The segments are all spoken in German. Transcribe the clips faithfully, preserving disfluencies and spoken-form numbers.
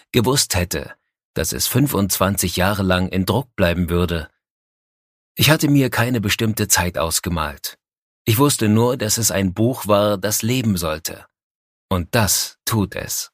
gewusst hätte, dass es fünfundzwanzig Jahre lang in Druck bleiben würde. Ich hatte mir keine bestimmte Zeit ausgemalt. Ich wusste nur, dass es ein Buch war, das leben sollte. Und das tut es.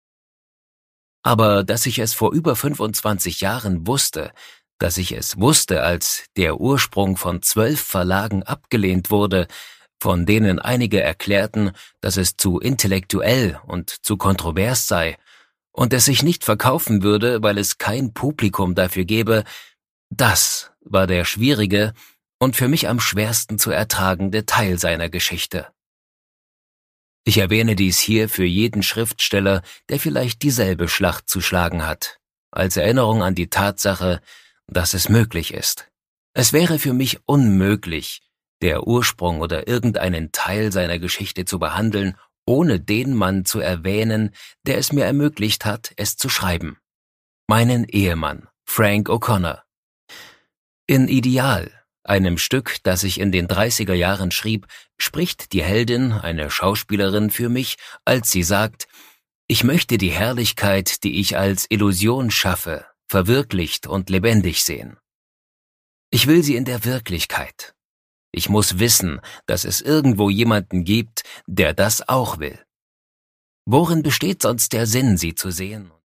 Aber dass ich es vor über fünfundzwanzig Jahren wusste, dass ich es wusste, als der Ursprung von zwölf Verlagen abgelehnt wurde, von denen einige erklärten, dass es zu intellektuell und zu kontrovers sei und es sich nicht verkaufen würde, weil es kein Publikum dafür gäbe, das war der schwierige und für mich am schwersten zu ertragende Teil seiner Geschichte. Ich erwähne dies hier für jeden Schriftsteller, der vielleicht dieselbe Schlacht zu schlagen hat, als Erinnerung an die Tatsache, dass es möglich ist. Es wäre für mich unmöglich, der Ursprung oder irgendeinen Teil seiner Geschichte zu behandeln, ohne den Mann zu erwähnen, der es mir ermöglicht hat, es zu schreiben. Meinen Ehemann, Frank O'Connor. In Ideal, einem Stück, das ich in den dreißiger Jahren schrieb, spricht die Heldin, eine Schauspielerin, für mich, als sie sagt: Ich möchte die Herrlichkeit, die ich als Illusion schaffe, verwirklicht und lebendig sehen. Ich will sie in der Wirklichkeit. Ich muss wissen, dass es irgendwo jemanden gibt, der das auch will. Worin besteht sonst der Sinn, sie zu sehen?